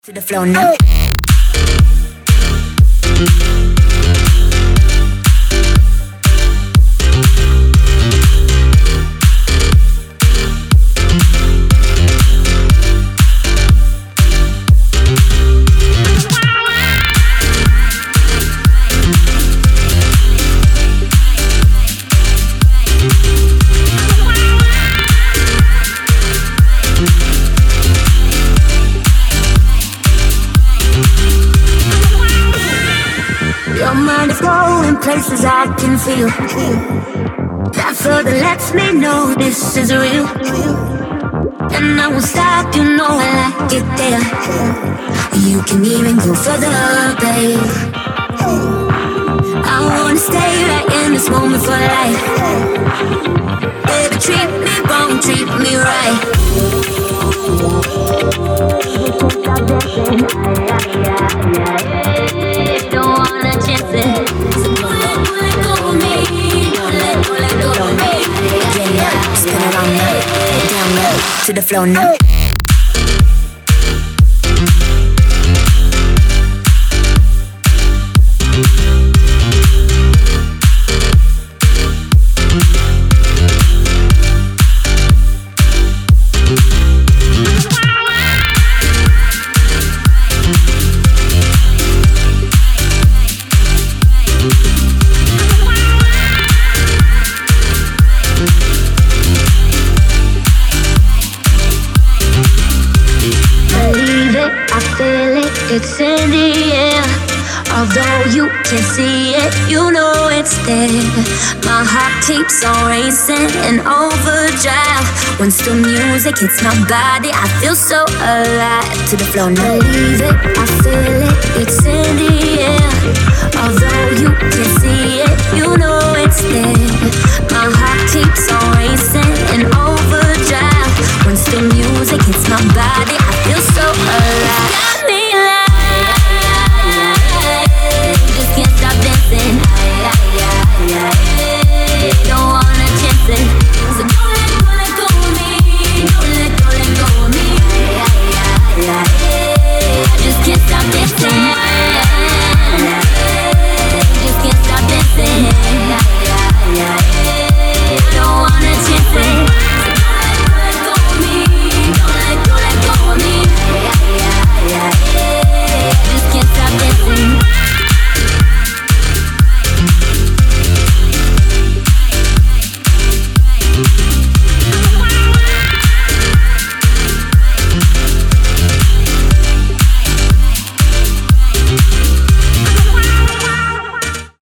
To the flow now. Your mind is going places I can feel. That further lets me know this is real. And I won't stop, you know I like it there. You can even go further, babe. I wanna stay right in this moment for life. Baby, treat me wrong, treat me right. Don't wanna chance it. So don't let go of me. Don't let go of me. Yeah, spin around now, down now, to the flow now. It's in the air. Although you can't see it, you know it's there. My heart keeps on racing in overdrive. Once the music hits my body, I feel so alive. To the flow now. Believe it, I feel it, it's in the air. Although you can't see it, you know it's there. My heart keeps on racing